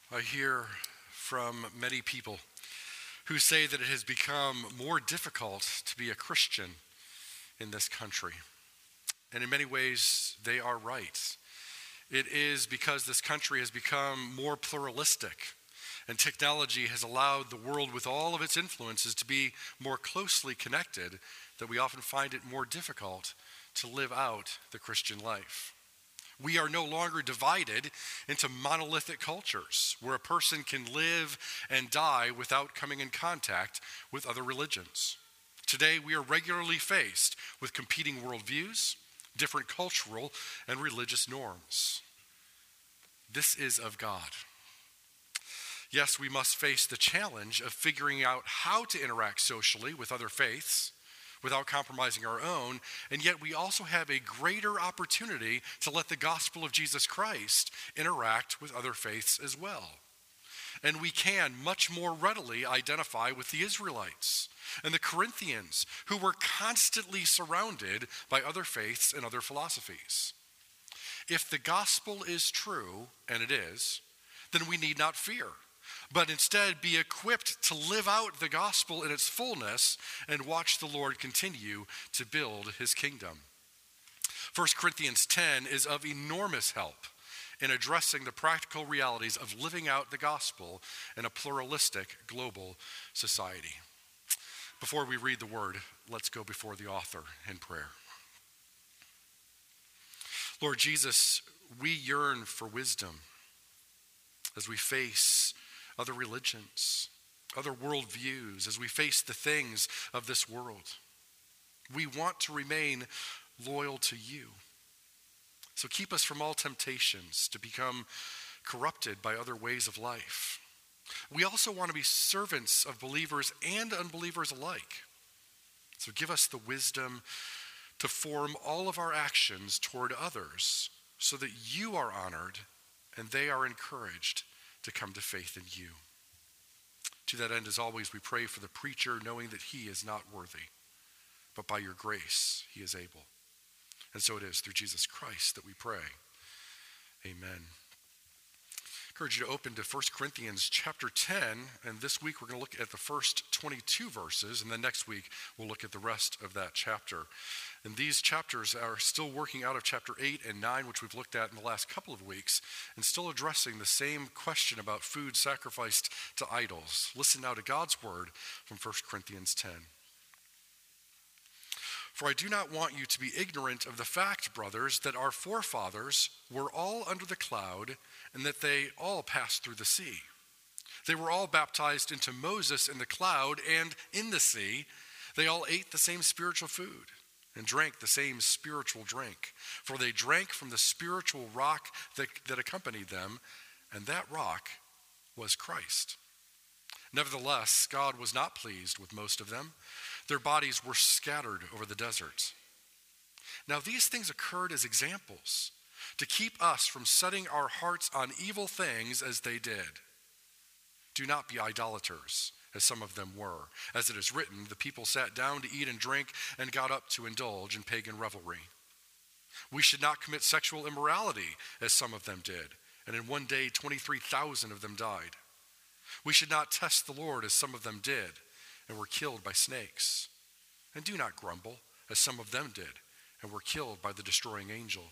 I hear from many people who say that it has become more difficult to be a Christian in this country. And in many ways, they are right. It is because this country has become more pluralistic, and technology has allowed the world with all of its influences to be more closely connected, that we often find it more difficult to live out the Christian life. We are no longer divided into monolithic cultures where a person can live and die without coming in contact with other religions. Today, we are regularly faced with competing worldviews, different cultural and religious norms. This is of God. Yes, we must face the challenge of figuring out how to interact socially with other faiths without compromising our own, and yet we also have a greater opportunity to let the gospel of Jesus Christ interact with other faiths as well. And we can much more readily identify with the Israelites and the Corinthians, who were constantly surrounded by other faiths and other philosophies. If the gospel is true, and it is, then we need not fear, but instead be equipped to live out the gospel in its fullness and watch the Lord continue to build his kingdom. 1 Corinthians 10 is of enormous help in addressing the practical realities of living out the gospel in a pluralistic global society. Before we read the word, let's go before the author in prayer. Lord Jesus, we yearn for wisdom as we face other religions, other worldviews, as we face the things of this world. We want to remain loyal to you. So keep us from all temptations to become corrupted by other ways of life. We also want to be servants of believers and unbelievers alike. So give us the wisdom to form all of our actions toward others so that you are honored and they are encouraged to come to faith in you. To that end, as always, we pray for the preacher, knowing that he is not worthy, but by your grace he is able. And so it is through Jesus Christ that we pray. Amen. I encourage you to open to 1 Corinthians chapter 10, and this week we're going to look at the first 22 verses, and then next week we'll look at the rest of that chapter. And these chapters are still working out of chapter 8 and 9, which we've looked at in the last couple of weeks, and still addressing the same question about food sacrificed to idols. Listen now to God's word from 1 Corinthians 10. For I do not want you to be ignorant of the fact, brothers, that our forefathers were all under the cloud, and that they all passed through the sea. They were all baptized into Moses in the cloud and in the sea. They all ate the same spiritual food and drank the same spiritual drink. For they drank from the spiritual rock that accompanied them, and that rock was Christ. Nevertheless, God was not pleased with most of them. Their bodies were scattered over the desert. Now these things occurred as examples, to keep us from setting our hearts on evil things as they did. Do not be idolaters, as some of them were. As it is written, the people sat down to eat and drink and got up to indulge in pagan revelry. We should not commit sexual immorality, as some of them did, and in one day 23,000 of them died. We should not test the Lord, as some of them did, and were killed by snakes. And do not grumble, as some of them did, and were killed by the destroying angel.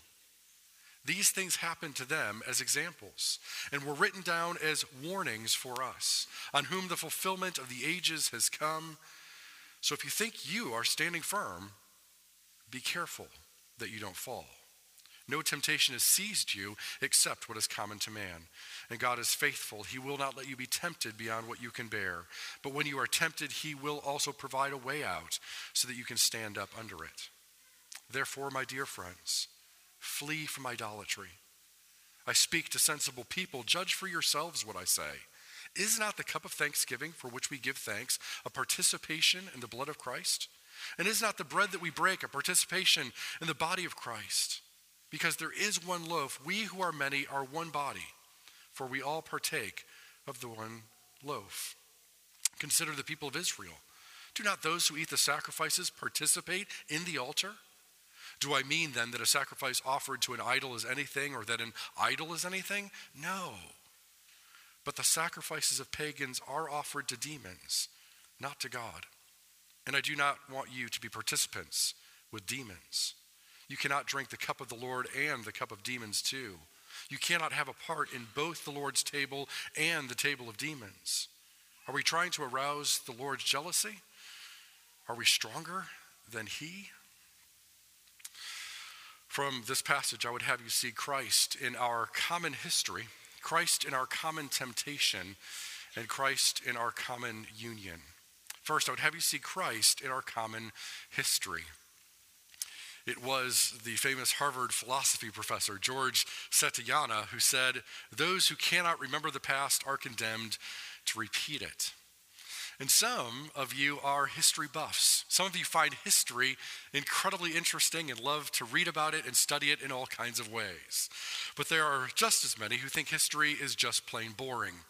These things happened to them as examples, and were written down as warnings for us, on whom the fulfillment of the ages has come. So if you think you are standing firm, be careful that you don't fall. No temptation has seized you except what is common to man. And God is faithful. He will not let you be tempted beyond what you can bear. But when you are tempted, he will also provide a way out so that you can stand up under it. Therefore, my dear friends, flee from idolatry. I speak to sensible people. Judge for yourselves what I say. Is not the cup of thanksgiving for which we give thanks a participation in the blood of Christ? And is not the bread that we break a participation in the body of Christ? Because there is one loaf, we who are many are one body, for we all partake of the one loaf. Consider the people of Israel. Do not those who eat the sacrifices participate in the altar? Do I mean then that a sacrifice offered to an idol is anything, or that an idol is anything? No. But the sacrifices of pagans are offered to demons, not to God. And I do not want you to be participants with demons. You cannot drink the cup of the Lord and the cup of demons too. You cannot have a part in both the Lord's table and the table of demons. Are we trying to arouse the Lord's jealousy? Are we stronger than he? From this passage, I would have you see Christ in our common history, Christ in our common temptation, and Christ in our common union. First, I would have you see Christ in our common history. It was the famous Harvard philosophy professor, George Santayana, who said, "Those who cannot remember the past are condemned to repeat it." And some of you are history buffs. Some of you find history incredibly interesting and love to read about it and study it in all kinds of ways. But there are just as many who think history is just plain boring.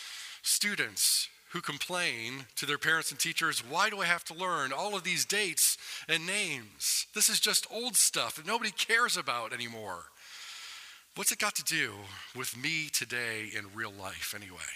Students who complain to their parents and teachers, "Why do I have to learn all of these dates and names? This is just old stuff that nobody cares about anymore." What's it got to do with me today in real life anyway?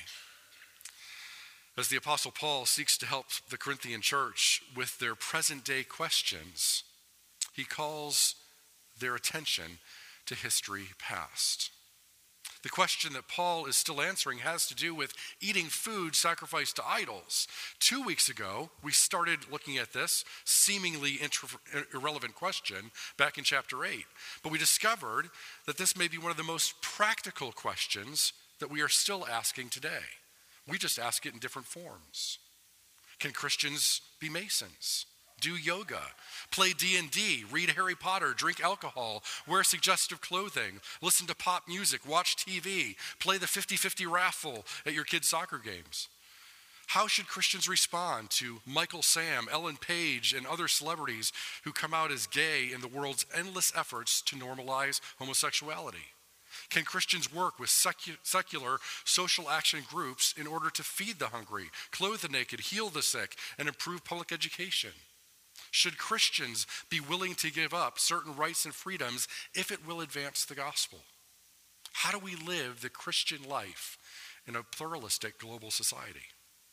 As the Apostle Paul seeks to help the Corinthian church with their present day questions, he calls their attention to history past. The question that Paul is still answering has to do with eating food sacrificed to idols. 2 weeks ago, we started looking at this seemingly irrelevant question back in chapter 8. But we discovered that this may be one of the most practical questions that we are still asking today. We just ask it in different forms. Can Christians be Masons? Do yoga, play D&D, read Harry Potter, drink alcohol, wear suggestive clothing, listen to pop music, watch TV, play the 50-50 raffle at your kids' soccer games? How should Christians respond to Michael Sam, Ellen Page, and other celebrities who come out as gay in the world's endless efforts to normalize homosexuality? Can Christians work with secular social action groups in order to feed the hungry, clothe the naked, heal the sick, and improve public education? Should Christians be willing to give up certain rights and freedoms if it will advance the gospel? How do we live the Christian life in a pluralistic global society?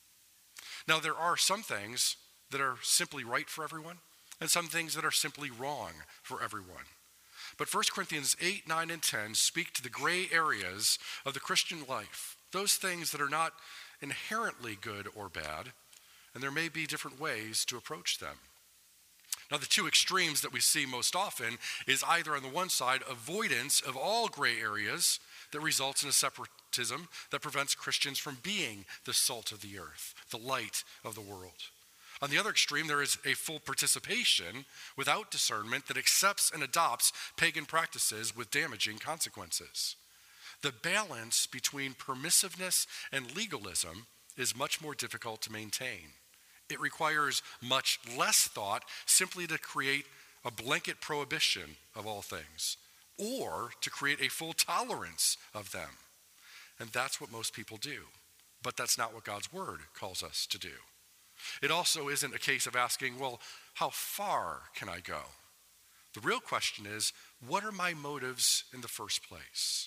Now, there are some things that are simply right for everyone, and some things that are simply wrong for everyone. But 1 Corinthians 8, 9, and 10 speak to the gray areas of the Christian life, those things that are not inherently good or bad, and there may be different ways to approach them. Now, the two extremes that we see most often is either on the one side, avoidance of all gray areas that results in a separatism that prevents Christians from being the salt of the earth, the light of the world. On the other extreme, there is a full participation without discernment that accepts and adopts pagan practices with damaging consequences. The balance between permissiveness and legalism is much more difficult to maintain. It requires much less thought simply to create a blanket prohibition of all things, or to create a full tolerance of them. And that's what most people do. But that's not what God's word calls us to do. It also isn't a case of asking, well, how far can I go? The real question is, what are my motives in the first place?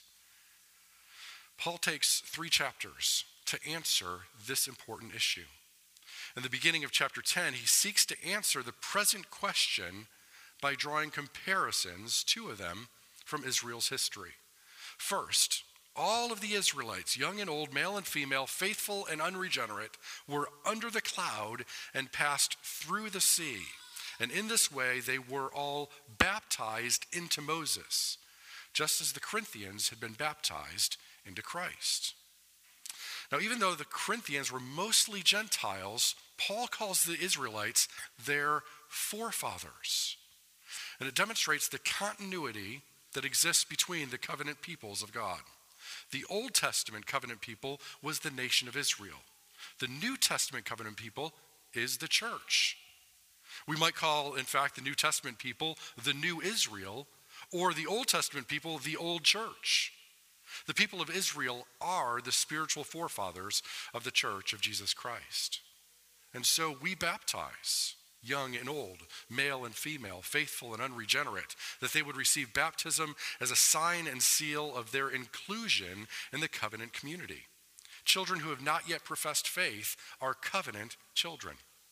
Paul takes 3 chapters to answer this important issue. In the beginning of chapter 10, he seeks to answer the present question by drawing comparisons, 2 of them, from Israel's history. First, all of the Israelites, young and old, male and female, faithful and unregenerate, were under the cloud and passed through the sea. And in this way, they were all baptized into Moses, just as the Corinthians had been baptized into Christ. Now, even though the Corinthians were mostly Gentiles, Paul calls the Israelites their forefathers. And it demonstrates the continuity that exists between the covenant peoples of God. The Old Testament covenant people was the nation of Israel. The New Testament covenant people is the church. We might call, in fact, the New Testament people the New Israel, or the Old Testament people the Old Church. The people of Israel are the spiritual forefathers of the church of Jesus Christ. And so we baptize young and old, male and female, faithful and unregenerate, that they would receive baptism as a sign and seal of their inclusion in the covenant community. children who have not yet professed faith are covenant children.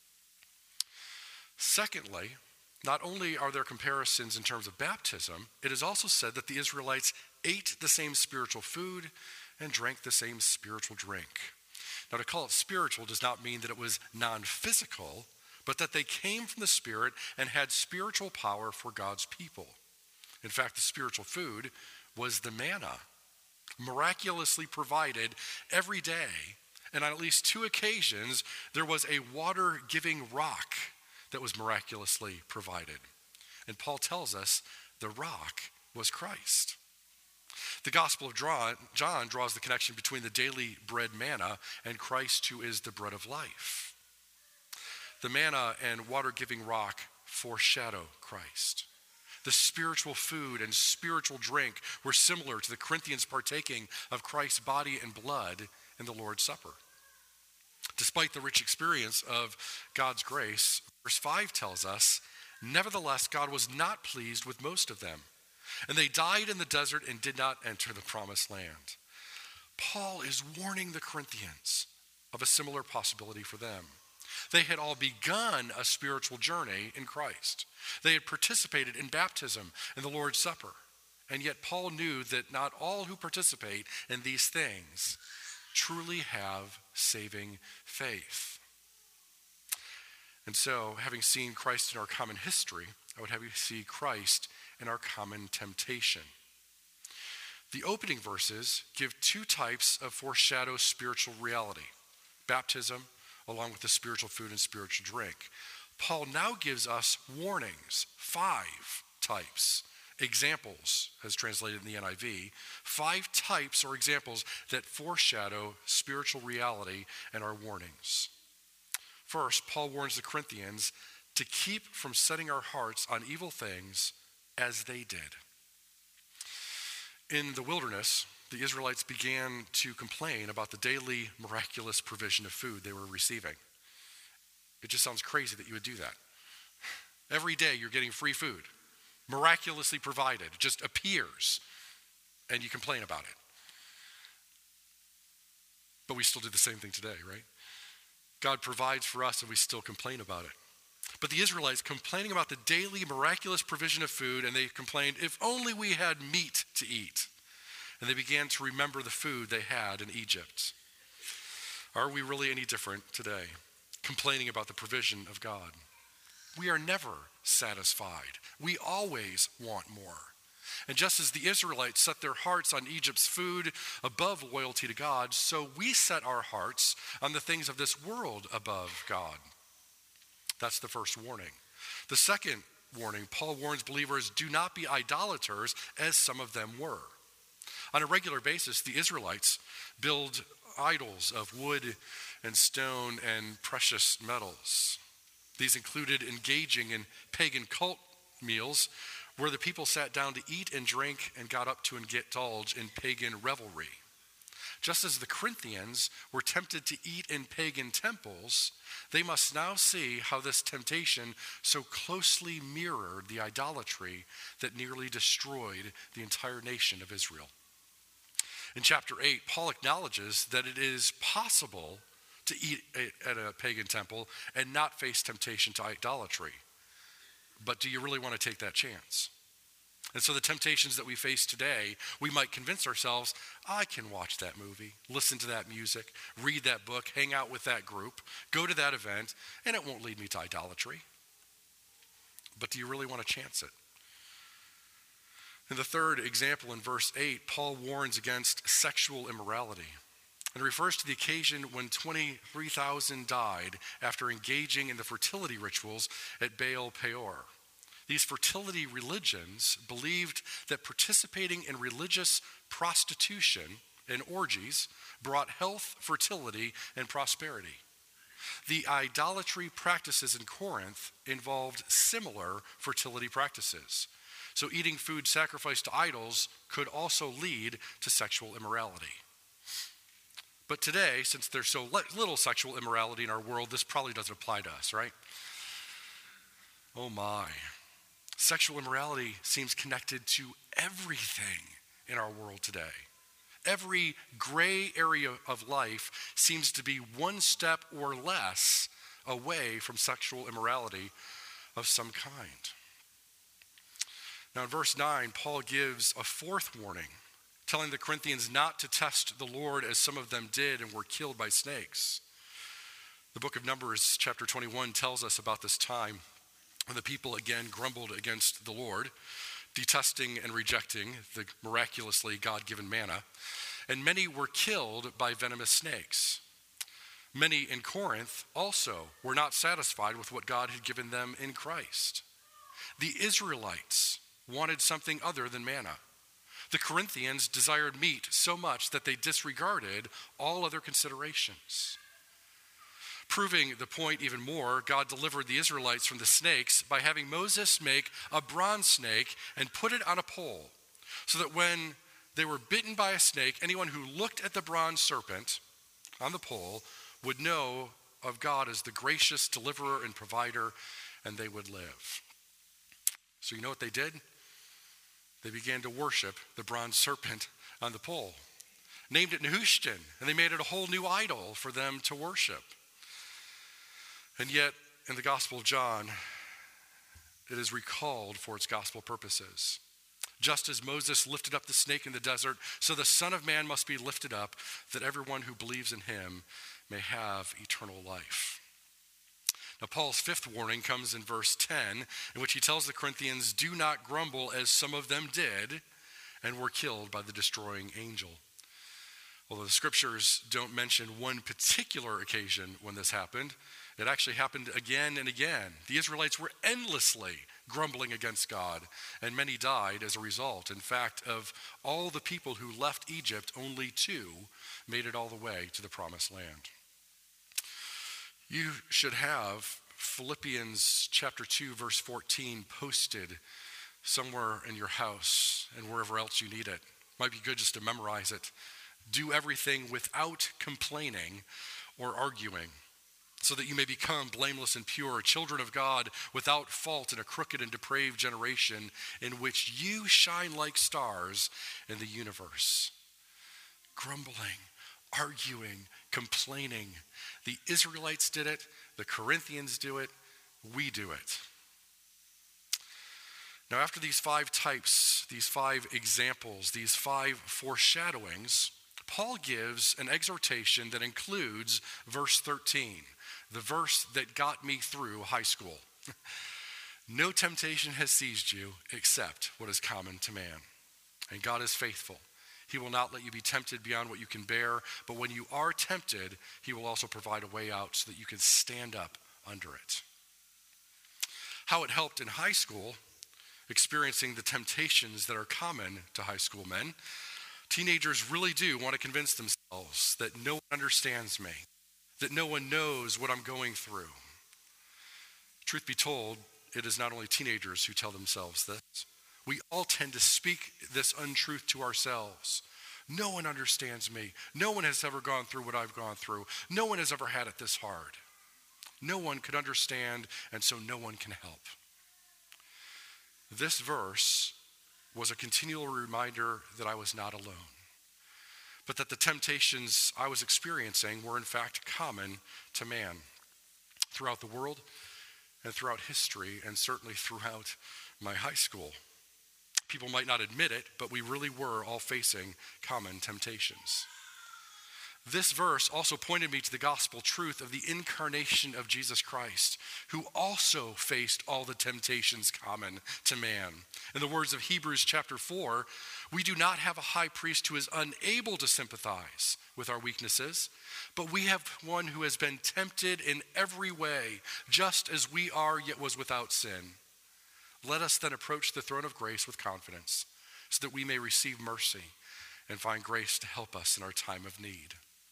Secondly, not only are there comparisons in terms of baptism, it is also said that the Israelites ate the same spiritual food and drank the same spiritual drink. Now, to call it spiritual does not mean that it was non-physical, but that they came from the Spirit and had spiritual power for God's people. In fact, the spiritual food was the manna, miraculously provided every day. And on at least 2 occasions, there was a water-giving rock that was miraculously provided. And Paul tells us the rock was Christ. The Gospel of John draws the connection between the daily bread manna and Christ, who is the bread of life. The manna and water-giving rock foreshadow Christ. The spiritual food and spiritual drink were similar to the Corinthians partaking of Christ's body and blood in the Lord's Supper. Despite the rich experience of God's grace, verse 5 tells us, nevertheless, God was not pleased with most of them, and they died in the desert and did not enter the promised land. Paul is warning the Corinthians of a similar possibility for them. They had all begun a spiritual journey in Christ. They had participated in baptism and the Lord's Supper. And yet Paul knew that not all who participate in these things truly have saving faith. And so, having seen Christ in our common history, I would have you see Christ in our common temptation. The opening verses give 2 types of foreshadow spiritual reality: baptism, along with the spiritual food and spiritual drink. Paul now gives us warnings, 5 types, examples, as translated in the NIV, 5 types or examples that foreshadow spiritual reality and our warnings. First, Paul warns the Corinthians to keep from setting our hearts on evil things as they did. In the wilderness, the Israelites began to complain about the daily miraculous provision of food they were receiving. It just sounds crazy that you would do that. Every day you're getting free food, miraculously provided. It just appears, and you complain about it. But we still do the same thing today, right? God provides for us, and we still complain about it. But the Israelites complaining about the daily miraculous provision of food, and they complained, if only we had meat to eat. And they began to remember the food they had in Egypt. Are we really any different today, complaining about the provision of God? We are never satisfied. We always want more. And just as the Israelites set their hearts on Egypt's food above loyalty to God, so we set our hearts on the things of this world above God. That's the first warning. The second warning, Paul warns believers, do not be idolaters as some of them were. On a regular basis, the Israelites build idols of wood and stone and precious metals. These included engaging in pagan cult meals where the people sat down to eat and drink and got up to indulge in pagan revelry. Just as the Corinthians were tempted to eat in pagan temples, they must now see how this temptation so closely mirrored the idolatry that nearly destroyed the entire nation of Israel. In chapter 8, Paul acknowledges that it is possible to eat at a pagan temple and not face temptation to idolatry. But do you really want to take that chance? And so the temptations that we face today, we might convince ourselves, I can watch that movie, listen to that music, read that book, hang out with that group, go to that event, and it won't lead me to idolatry. But do you really want to chance it? In the third example in verse 8, Paul warns against sexual immorality and refers to the occasion when 23,000 died after engaging in the fertility rituals at Baal Peor. These fertility religions believed that participating in religious prostitution and orgies brought health, fertility, and prosperity. The idolatry practices in Corinth involved similar fertility practices. So eating food sacrificed to idols could also lead to sexual immorality. But today, since there's so little sexual immorality in our world, this probably doesn't apply to us, right? Oh my. Sexual immorality seems connected to everything in our world today. Every gray area of life seems to be one step or less away from sexual immorality of some kind. Now in verse 9, Paul gives a fourth warning, telling the Corinthians not to test the Lord as some of them did and were killed by snakes. The book of Numbers, chapter 21, tells us about this time when the people again grumbled against the Lord, detesting and rejecting the miraculously God-given manna, and many were killed by venomous snakes. Many in Corinth also were not satisfied with what God had given them in Christ. The Israelites wanted something other than manna. The Corinthians desired meat so much that they disregarded all other considerations. Proving the point even more, God delivered the Israelites from the snakes by having Moses make a bronze snake and put it on a pole, so that when they were bitten by a snake, anyone who looked at the bronze serpent on the pole would know of God as the gracious deliverer and provider, and they would live. So you know what they did? They began to worship the bronze serpent on the pole, named it Nehushtan, and they made it a whole new idol for them to worship. And yet, in the Gospel of John, it is recalled for its gospel purposes. Just as Moses lifted up the snake in the desert, so the Son of Man must be lifted up, that everyone who believes in him may have eternal life. Now, Paul's fifth warning comes in verse 10, in which he tells the Corinthians, do not grumble as some of them did and were killed by the destroying angel. Although the scriptures don't mention one particular occasion when this happened, it actually happened again and again. The Israelites were endlessly grumbling against God, and many died as a result. In fact, of all the people who left Egypt, only 2 made it all the way to the promised land. You should have Philippians chapter 2, verse 14 posted somewhere in your house and wherever else you need it. Might be good just to memorize it. Do everything without complaining or arguing, so that you may become blameless and pure, children of God, without fault in a crooked and depraved generation, in which you shine like stars in the universe. Grumbling, arguing, complaining. The Israelites did it. The Corinthians do it. We do it. Now, after these 5 types, these 5 examples, these 5 foreshadowings, Paul gives an exhortation that includes verse 13, the verse that got me through high school. No temptation has seized you except what is common to man. And God is faithful. He will not let you be tempted beyond what you can bear, but when you are tempted, he will also provide a way out so that you can stand up under it. How it helped in high school, experiencing the temptations that are common to high school men. Teenagers really do want to convince themselves that no one understands me, that no one knows what I'm going through. Truth be told, it is not only teenagers who tell themselves this. We all tend to speak this untruth to ourselves. No one understands me. No one has ever gone through what I've gone through. No one has ever had it this hard. No one could understand, and so no one can help. This verse was a continual reminder that I was not alone, but that the temptations I was experiencing were in fact common to man throughout the world and throughout history, and certainly throughout my high school. People might not admit it, but we really were all facing common temptations. This verse also pointed me to the gospel truth of the incarnation of Jesus Christ, who also faced all the temptations common to man. In the words of Hebrews chapter 4, we do not have a high priest who is unable to sympathize with our weaknesses, but we have one who has been tempted in every way, just as we are, yet was without sin. Let us then approach the throne of grace with confidence, so that we may receive mercy and find grace to help us in our time of need.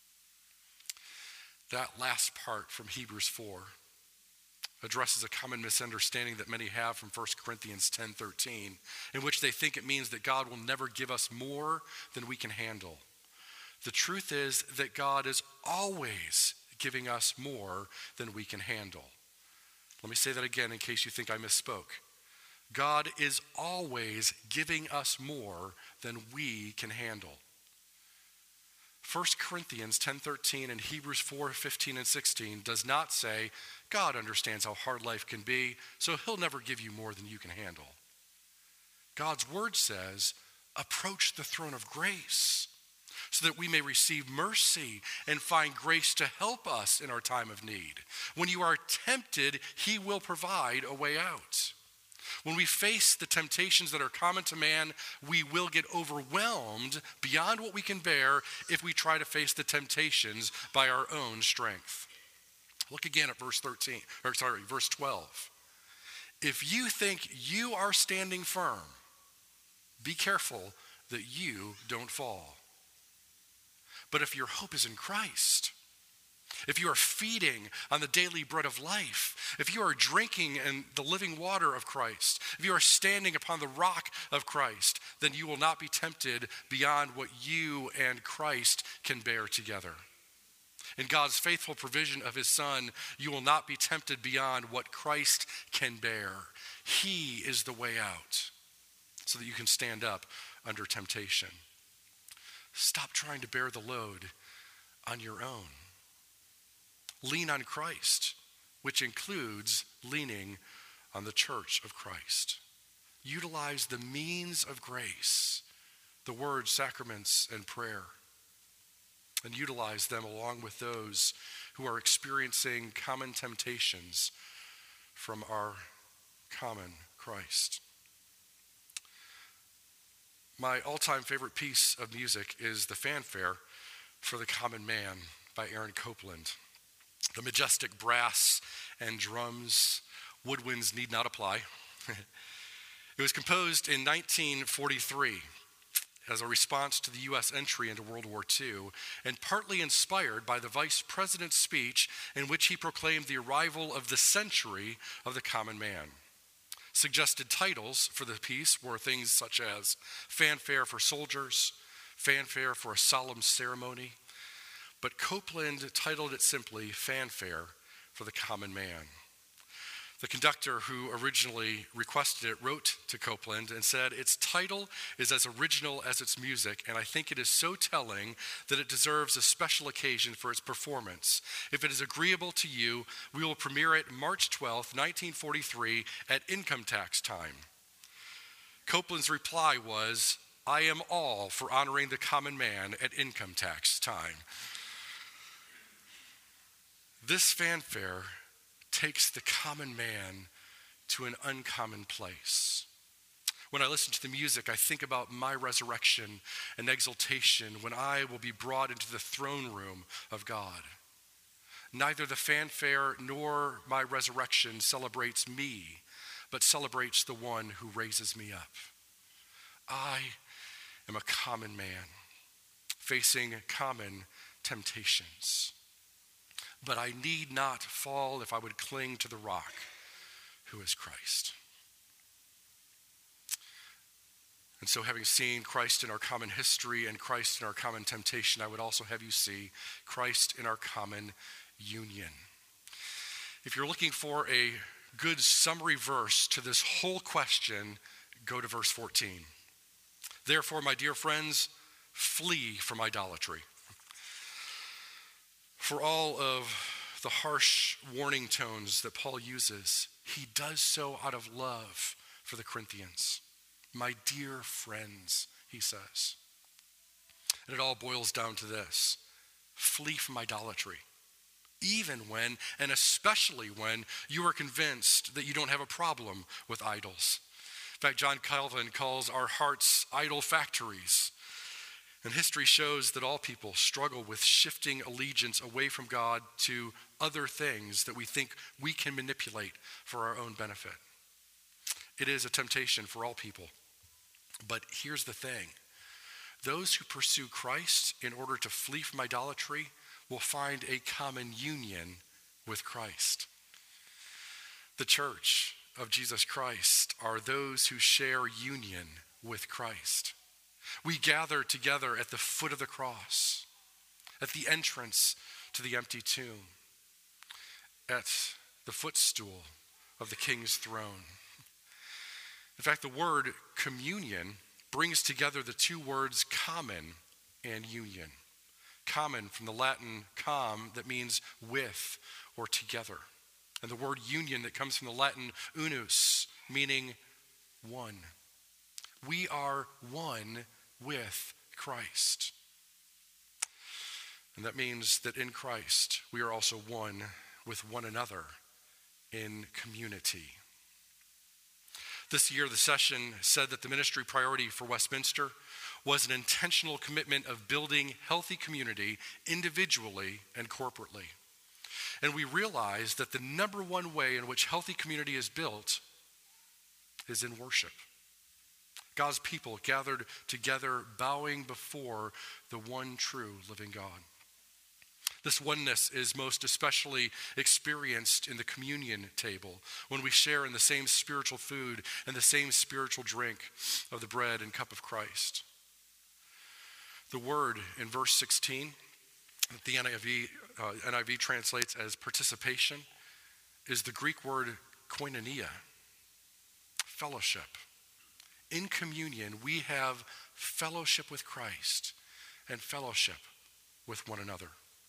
That last part from Hebrews 4 addresses a common misunderstanding that many have from 1 Corinthians 10:13, in which they think it means that God will never give us more than we can handle. The truth is that God is always giving us more than we can handle. Let me say that again in case you think I misspoke. God is always giving us more than we can handle. 1 Corinthians 10:13 and Hebrews 4:15 and 16 does not say, God understands how hard life can be, so he'll never give you more than you can handle. God's word says, approach the throne of grace so that we may receive mercy and find grace to help us in our time of need. When you are tempted, he will provide a way out. When we face the temptations that are common to man, we will get overwhelmed beyond what we can bear if we try to face the temptations by our own strength. Look again at verse 12. If you think you are standing firm, be careful that you don't fall. But if your hope is in Christ, if you are feeding on the daily bread of life, if you are drinking in the living water of Christ, if you are standing upon the rock of Christ, then you will not be tempted beyond what you and Christ can bear together. In God's faithful provision of his Son, you will not be tempted beyond what Christ can bear. He is the way out so that you can stand up under temptation. Stop trying to bear the load on your own. Lean on Christ, which includes leaning on the church of Christ. Utilize the means of grace, the word, sacraments, and prayer, and utilize them along with those who are experiencing common temptations from our common Christ. My all-time favorite piece of music is the fanfare for the Common Man by Aaron Copland. The majestic brass and drums, woodwinds need not apply. It was composed in 1943 as a response to the U.S. entry into World War II, and partly inspired by the vice president's speech in which he proclaimed the arrival of the century of the common man. Suggested titles for the piece were things such as Fanfare for Soldiers, Fanfare for a Solemn Ceremony, but Copland titled it simply Fanfare for the Common Man. The conductor who originally requested it wrote to Copland and said, its title is as original as its music, and I think it is so telling that it deserves a special occasion for its performance. If it is agreeable to you, we will premiere it March 12th, 1943 at income tax time. Copland's reply was, I am all for honoring the common man at income tax time. This fanfare takes the common man to an uncommon place. When I listen to the music, I think about my resurrection and exaltation when I will be brought into the throne room of God. Neither the fanfare nor my resurrection celebrates me, but celebrates the one who raises me up. I am a common man, facing common temptations. But I need not fall if I would cling to the rock, who is Christ. And so, having seen Christ in our common history and Christ in our common temptation, I would also have you see Christ in our common union. If you're looking for a good summary verse to this whole question, go to verse 14. Therefore, my dear friends, flee from idolatry. For all of the harsh warning tones that Paul uses, he does so out of love for the Corinthians. My dear friends, he says. And it all boils down to this: flee from idolatry. Even when, and especially when, you are convinced that you don't have a problem with idols. In fact, John Calvin calls our hearts idol factories. And history shows that all people struggle with shifting allegiance away from God to other things that we think we can manipulate for our own benefit. It is a temptation for all people. But here's the thing. Those who pursue Christ in order to flee from idolatry will find a common union with Christ. The church of Jesus Christ are those who share union with Christ. We gather together at the foot of the cross, at the entrance to the empty tomb, at the footstool of the King's throne. In fact, the word communion brings together the two words common and union. Common from the Latin com, that means with or together. And the word union that comes from the Latin unus, meaning one. We are one with Christ. And that means that in Christ, we are also one with one another in community. This year, the session said that the ministry priority for Westminster was an intentional commitment of building healthy community individually and corporately. And we realized that the number one way in which healthy community is built is in worship. God's people gathered together, bowing before the one true living God. This oneness is most especially experienced in the communion table, when we share in the same spiritual food and the same spiritual drink of the bread and cup of Christ. The word in verse 16, that the NIV translates as participation, is the Greek word koinonia, fellowship. In communion, we have fellowship with Christ and fellowship with one another.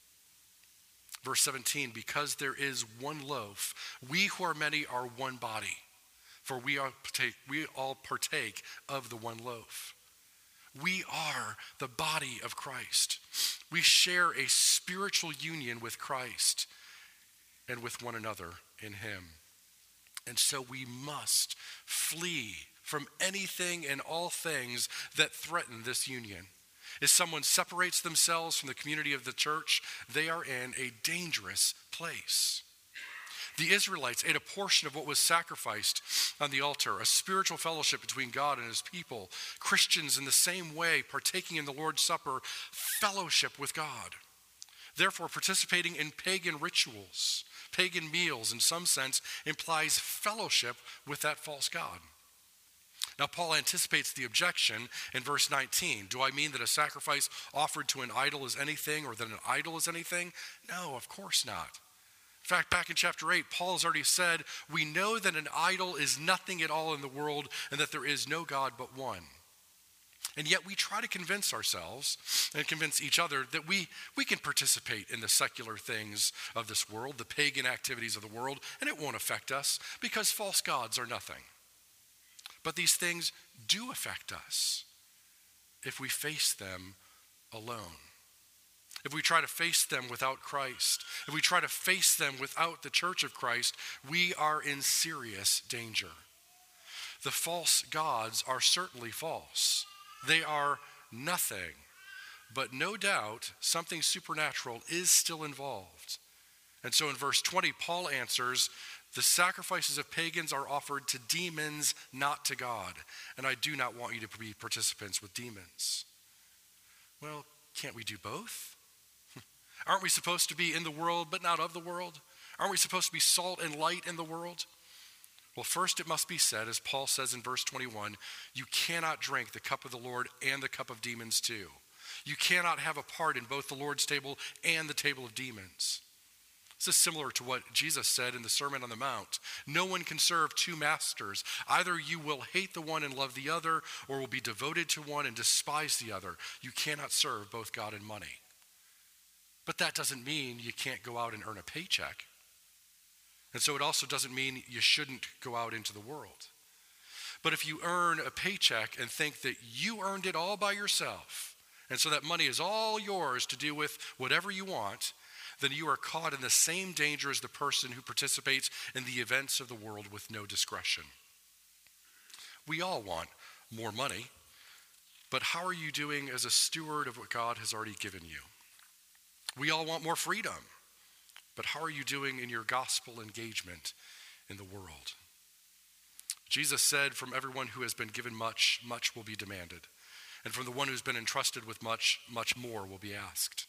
Verse 17, because there is one loaf, we who are many are one body, for we all partake of the one loaf. We are the body of Christ. We share a spiritual union with Christ and with one another in him. And so we must flee from anything and all things that threaten this union. If someone separates themselves from the community of the church, they are in a dangerous place. The Israelites ate a portion of what was sacrificed on the altar, a spiritual fellowship between God and his people. Christians, in the same way, partaking in the Lord's Supper, fellowship with God. Therefore, participating in pagan rituals, pagan meals, in some sense, implies fellowship with that false god. Now, Paul anticipates the objection in verse 19. Do I mean that a sacrifice offered to an idol is anything, or that an idol is anything? No, of course not. In fact, back in chapter 8, Paul has already said, we know that an idol is nothing at all in the world, and that there is no God but one. And yet we try to convince ourselves and convince each other that we can participate in the secular things of this world, the pagan activities of the world, and it won't affect us because false gods are nothing. But these things do affect us if we face them alone. If we try to face them without Christ, if we try to face them without the church of Christ, we are in serious danger. The false gods are certainly false. They are nothing. But no doubt something supernatural is still involved. And so in verse 20, Paul answers, the sacrifices of pagans are offered to demons, not to God. And I do not want you to be participants with demons. Well, can't we do both? Aren't we supposed to be in the world, but not of the world? Aren't we supposed to be salt and light in the world? Well, first it must be said, as Paul says in verse 21, you cannot drink the cup of the Lord and the cup of demons too. You cannot have a part in both the Lord's table and the table of demons. This is similar to what Jesus said in the Sermon on the Mount. No one can serve two masters. Either you will hate the one and love the other, or will be devoted to one and despise the other. You cannot serve both God and money. But that doesn't mean you can't go out and earn a paycheck. And so it also doesn't mean you shouldn't go out into the world. But if you earn a paycheck and think that you earned it all by yourself, and so that money is all yours to do with whatever you want, then you are caught in the same danger as the person who participates in the events of the world with no discretion. We all want more money, but how are you doing as a steward of what God has already given you? We all want more freedom, but how are you doing in your gospel engagement in the world? Jesus said, from everyone who has been given much, much will be demanded. And from the one who's been entrusted with much, much more will be asked.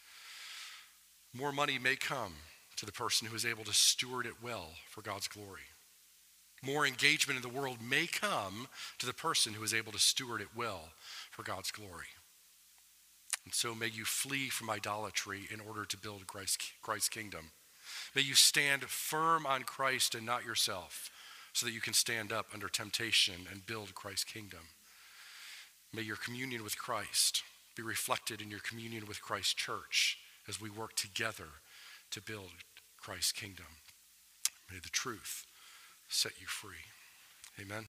More money may come to the person who is able to steward it well for God's glory. More engagement in the world may come to the person who is able to steward it well for God's glory. And so may you flee from idolatry in order to build Christ's kingdom. May you stand firm on Christ and not yourself, so that you can stand up under temptation and build Christ's kingdom. May your communion with Christ be reflected in your communion with Christ's church as we work together to build Christ's kingdom. May the truth set you free. Amen.